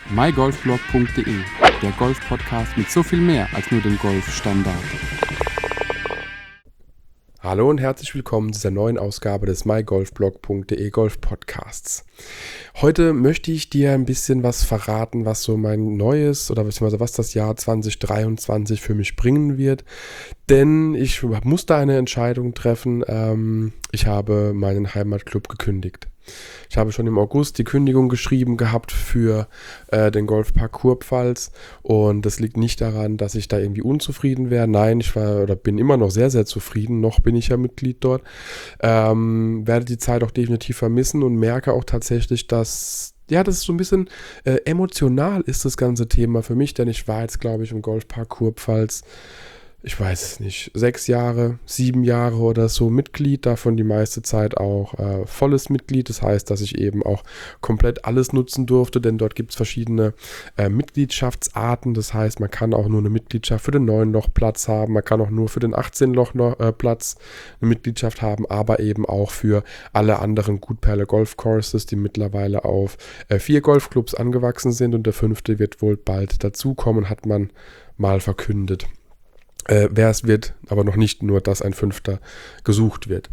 mygolfblog.de, der Golf-Podcast mit so viel mehr als nur dem Golfstandard. Hallo und herzlich willkommen zu dieser neuen Ausgabe des mygolfblog.de Golf-Podcasts. Heute möchte ich dir ein bisschen was verraten, was so mein neues oder beziehungsweise was das Jahr 2023 für mich bringen wird. Denn ich musste eine Entscheidung treffen. Ich habe meinen Heimatclub gekündigt. Ich habe schon im August die Kündigung geschrieben gehabt für den Golfpark Kurpfalz und das liegt nicht daran, dass ich da irgendwie unzufrieden wäre. Nein, ich war oder bin immer noch sehr, sehr zufrieden. Noch bin ich ja Mitglied dort. Werde die Zeit auch definitiv vermissen und merke auch tatsächlich, dass das ist so ein bisschen emotional ist das ganze Thema für mich, denn ich war jetzt, glaube ich, im Golfpark Kurpfalz, ich weiß es nicht, 6 Jahre, 7 Jahre oder so Mitglied, davon die meiste Zeit auch volles Mitglied. Das heißt, dass ich eben auch komplett alles nutzen durfte, denn dort gibt es verschiedene Mitgliedschaftsarten. Das heißt, man kann auch nur eine Mitgliedschaft für den 9-Loch-Platz haben, man kann auch nur für den 18-Loch-Platz eine Mitgliedschaft haben, aber eben auch für alle anderen Gutperle Golf Courses, die mittlerweile auf 4 Golfclubs angewachsen sind und der 5. wird wohl bald dazukommen, hat man mal verkündet. Wer es wird, aber noch nicht nur, dass ein 5. gesucht wird.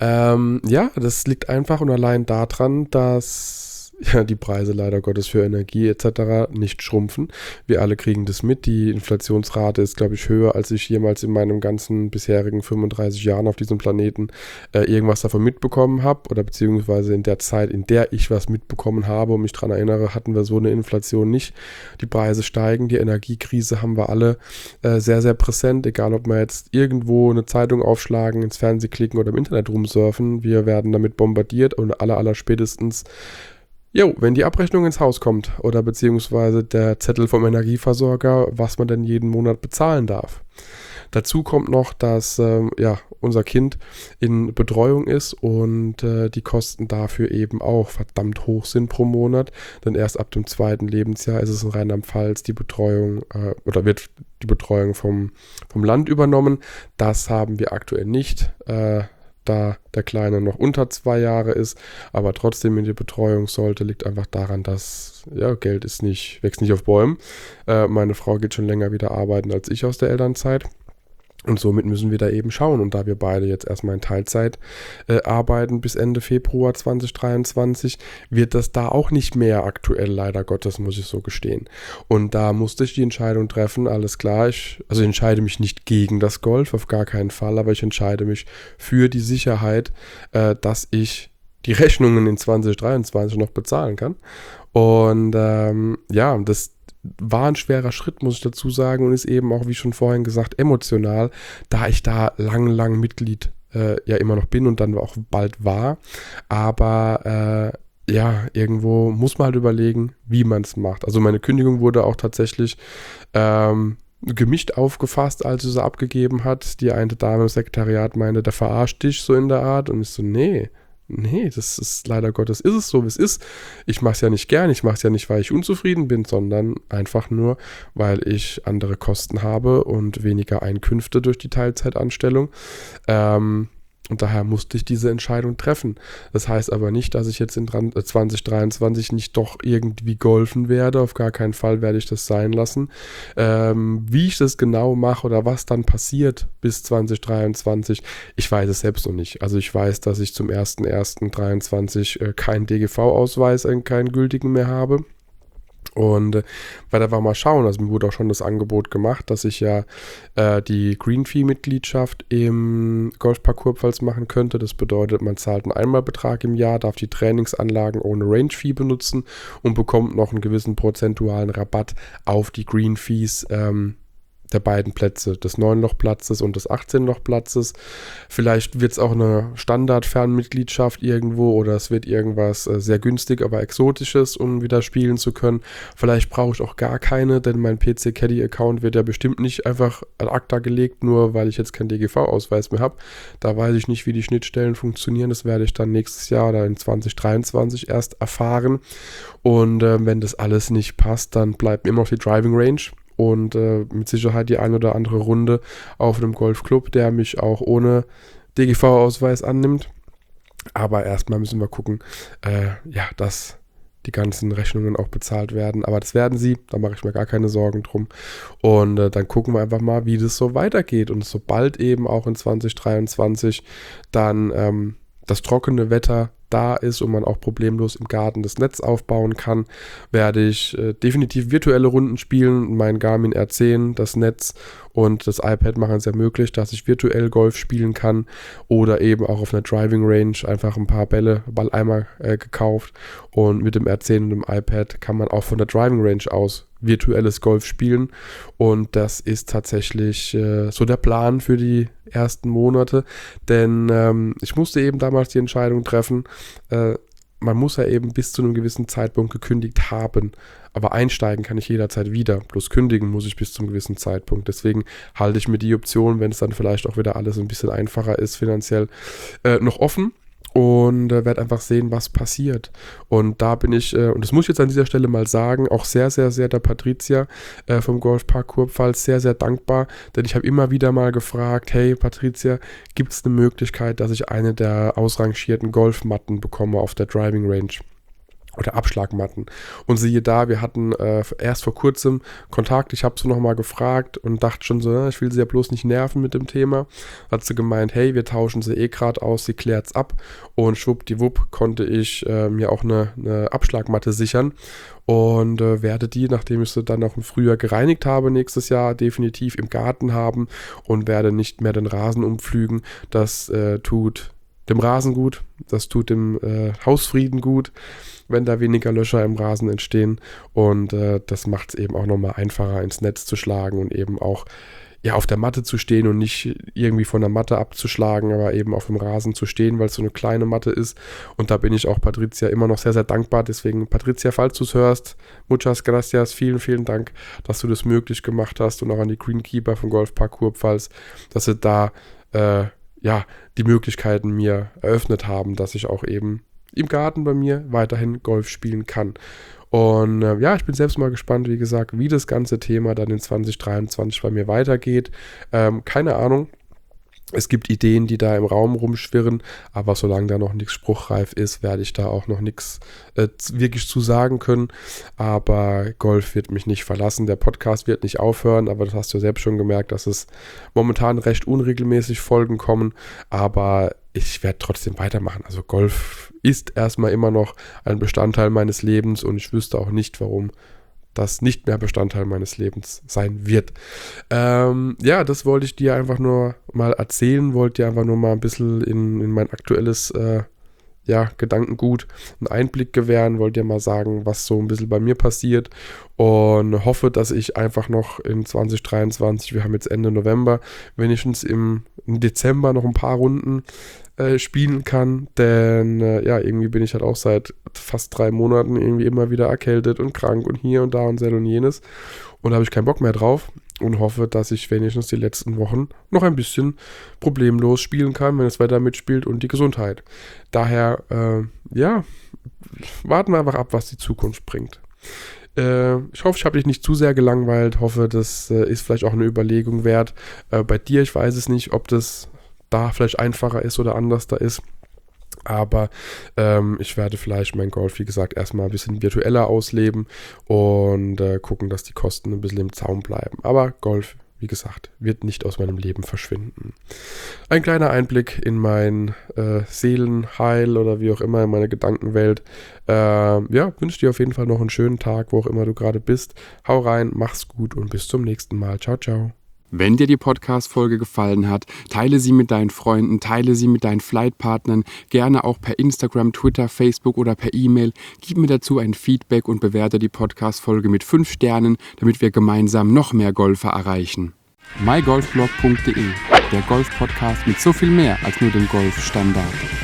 Das liegt einfach und allein daran, dass die Preise leider Gottes für Energie etc. nicht schrumpfen. Wir alle kriegen das mit. Die Inflationsrate ist, glaube ich, höher, als ich jemals in meinen ganzen bisherigen 35 Jahren auf diesem Planeten irgendwas davon mitbekommen habe oder beziehungsweise in der Zeit, in der ich was mitbekommen habe und mich daran erinnere, hatten wir so eine Inflation nicht. Die Preise steigen, die Energiekrise haben wir alle sehr, sehr präsent, egal ob wir jetzt irgendwo eine Zeitung aufschlagen, ins Fernsehen klicken oder im Internet rumsurfen. Wir werden damit bombardiert und aller spätestens wenn die Abrechnung ins Haus kommt oder beziehungsweise der Zettel vom Energieversorger, was man denn jeden Monat bezahlen darf. Dazu kommt noch, dass unser Kind in Betreuung ist und die Kosten dafür eben auch verdammt hoch sind pro Monat. Denn erst ab dem 2. Lebensjahr ist es in Rheinland-Pfalz die Betreuung wird die Betreuung vom Land übernommen. Das haben wir aktuell nicht. Da der Kleine noch unter 2 Jahre ist, aber trotzdem in die Betreuung sollte, liegt einfach daran, dass Geld wächst nicht auf Bäumen. Meine Frau geht schon länger wieder arbeiten als ich aus der Elternzeit. Und somit müssen wir da eben schauen. Und da wir beide jetzt erstmal in Teilzeit arbeiten bis Ende Februar 2023, wird das da auch nicht mehr aktuell, leider Gottes, muss ich so gestehen. Und da musste ich die Entscheidung treffen, alles klar, ich entscheide mich nicht gegen das Golf, auf gar keinen Fall, aber ich entscheide mich für die Sicherheit, dass ich die Rechnungen in 2023 noch bezahlen kann. Und das war ein schwerer Schritt, muss ich dazu sagen, und ist eben auch, wie schon vorhin gesagt, emotional, da ich da lang Mitglied immer noch bin und dann auch bald war. Aber irgendwo muss man halt überlegen, wie man es macht. Also meine Kündigung wurde auch tatsächlich gemischt aufgefasst, als sie abgegeben hat. Die eine Dame im Sekretariat meinte, der verarscht dich so in der Art. Und ich so, nee, das ist leider Gottes, ist es so, wie es ist. Ich mache es ja nicht gern, ich mache es ja nicht, weil ich unzufrieden bin, sondern einfach nur, weil ich andere Kosten habe und weniger Einkünfte durch die Teilzeitanstellung. Und daher musste ich diese Entscheidung treffen. Das heißt aber nicht, dass ich jetzt in 2023 nicht doch irgendwie golfen werde. Auf gar keinen Fall werde ich das sein lassen. Wie ich das genau mache oder was dann passiert bis 2023, ich weiß es selbst noch nicht. Also ich weiß, dass ich zum 01.01.23 keinen DGV-Ausweis, keinen gültigen mehr habe. Und werde einfach mal schauen, also mir wurde auch schon das Angebot gemacht, dass ich die Green Fee-Mitgliedschaft im Golfpark Kurpfalz machen könnte. Das bedeutet, man zahlt einen Einmalbetrag im Jahr, darf die Trainingsanlagen ohne Range Fee benutzen und bekommt noch einen gewissen prozentualen Rabatt auf die Green Fees der beiden Plätze, des 9-Loch-Platzes und des 18-Loch-Platzes. Vielleicht wird es auch eine Standard-Fernmitgliedschaft irgendwo oder es wird irgendwas sehr günstig, aber Exotisches, um wieder spielen zu können. Vielleicht brauche ich auch gar keine, denn mein PC Caddy-Account wird ja bestimmt nicht einfach ad acta gelegt, nur weil ich jetzt keinen DGV-Ausweis mehr habe. Da weiß ich nicht, wie die Schnittstellen funktionieren. Das werde ich dann nächstes Jahr oder in 2023 erst erfahren. Und wenn das alles nicht passt, dann bleibt mir immer noch die Driving Range. Und mit Sicherheit die ein oder andere Runde auf einem Golfclub, der mich auch ohne DGV-Ausweis annimmt. Aber erstmal müssen wir gucken, dass die ganzen Rechnungen auch bezahlt werden. Aber das werden sie, da mache ich mir gar keine Sorgen drum. Und dann gucken wir einfach mal, wie das so weitergeht. Und sobald eben auch in 2023 dann das trockene Wetter da ist und man auch problemlos im Garten das Netz aufbauen kann, werde ich definitiv virtuelle Runden spielen. Mein Garmin R10, das Netz und das iPad machen es ja möglich, dass ich virtuell Golf spielen kann oder eben auch auf einer Driving Range einfach ein paar Balleimer gekauft und mit dem R10 und dem iPad kann man auch von der Driving Range aus virtuelles Golf spielen und das ist tatsächlich so der Plan für die ersten Monate, denn ich musste eben damals die Entscheidung treffen, man muss ja eben bis zu einem gewissen Zeitpunkt gekündigt haben, aber einsteigen kann ich jederzeit wieder, bloß kündigen muss ich bis zu einem gewissen Zeitpunkt, deswegen halte ich mir die Option, wenn es dann vielleicht auch wieder alles ein bisschen einfacher ist finanziell, noch offen. Und werde einfach sehen, was passiert. Und da bin ich, und das muss ich jetzt an dieser Stelle mal sagen, auch sehr, sehr, sehr der Patricia vom Golfpark Kurpfalz sehr, sehr dankbar, denn ich habe immer wieder mal gefragt, hey Patricia, gibt es eine Möglichkeit, dass ich eine der ausrangierten Golfmatten bekomme auf der Driving Range? Oder Abschlagmatten. Und siehe da, wir hatten erst vor kurzem Kontakt, ich habe sie nochmal gefragt und dachte schon so, ich will sie ja bloß nicht nerven mit dem Thema. Hat sie gemeint, hey, wir tauschen sie gerade aus, sie klärt's ab. Und schwuppdiwupp konnte ich mir auch eine Abschlagmatte sichern und werde die, nachdem ich sie dann auch im Frühjahr gereinigt habe, nächstes Jahr definitiv im Garten haben und werde nicht mehr den Rasen umpflügen. Das tut dem Rasen gut, das tut dem Hausfrieden gut, wenn da weniger Löcher im Rasen entstehen und das macht es eben auch nochmal einfacher ins Netz zu schlagen und eben auch ja auf der Matte zu stehen und nicht irgendwie von der Matte abzuschlagen, aber eben auf dem Rasen zu stehen, weil es so eine kleine Matte ist und da bin ich auch Patricia immer noch sehr, sehr dankbar, deswegen Patricia, falls du es hörst, muchas gracias, vielen, vielen Dank, dass du das möglich gemacht hast und auch an die Greenkeeper vom Golfpark Kurpfalz, dass sie da die Möglichkeiten mir eröffnet haben, dass ich auch eben im Garten bei mir weiterhin Golf spielen kann. Und ich bin selbst mal gespannt, wie gesagt, wie das ganze Thema dann in 2023 bei mir weitergeht. Keine Ahnung. Es gibt Ideen, die da im Raum rumschwirren, aber solange da noch nichts spruchreif ist, werde ich da auch noch nichts wirklich zu sagen können. Aber Golf wird mich nicht verlassen, der Podcast wird nicht aufhören, aber das hast du selbst schon gemerkt, dass es momentan recht unregelmäßig Folgen kommen, aber ich werde trotzdem weitermachen. Also Golf ist erstmal immer noch ein Bestandteil meines Lebens und ich wüsste auch nicht, warum das nicht mehr Bestandteil meines Lebens sein wird. Das wollte ich dir einfach nur mal erzählen, wollte dir einfach nur mal ein bisschen in mein aktuelles Gedankengut einen Einblick gewähren, wollte dir mal sagen, was so ein bisschen bei mir passiert und hoffe, dass ich einfach noch in 2023, wir haben jetzt Ende November, wenigstens im Dezember noch ein paar Runden spielen kann, denn irgendwie bin ich halt auch seit fast 3 Monaten irgendwie immer wieder erkältet und krank und hier und da und sel und jenes und da habe ich keinen Bock mehr drauf und hoffe, dass ich wenigstens die letzten Wochen noch ein bisschen problemlos spielen kann, wenn das Wetter mitspielt und die Gesundheit. Daher, warten wir einfach ab, was die Zukunft bringt. Ich hoffe, ich habe dich nicht zu sehr gelangweilt, hoffe, das ist vielleicht auch eine Überlegung wert. Bei dir, ich weiß es nicht, ob das da vielleicht einfacher ist oder anders da ist. Aber ich werde vielleicht mein Golf, wie gesagt, erstmal ein bisschen virtueller ausleben und gucken, dass die Kosten ein bisschen im Zaum bleiben. Aber Golf, wie gesagt, wird nicht aus meinem Leben verschwinden. Ein kleiner Einblick in mein Seelenheil oder wie auch immer, in meine Gedankenwelt. Wünsche dir auf jeden Fall noch einen schönen Tag, wo auch immer du gerade bist. Hau rein, mach's gut und bis zum nächsten Mal. Ciao, ciao. Wenn dir die Podcast-Folge gefallen hat, teile sie mit deinen Freunden, teile sie mit deinen Flightpartnern, gerne auch per Instagram, Twitter, Facebook oder per E-Mail. Gib mir dazu ein Feedback und bewerte die Podcast-Folge mit 5 Sternen, damit wir gemeinsam noch mehr Golfer erreichen. mygolfblog.de, der Golf-Podcast mit so viel mehr als nur dem Golfstandard.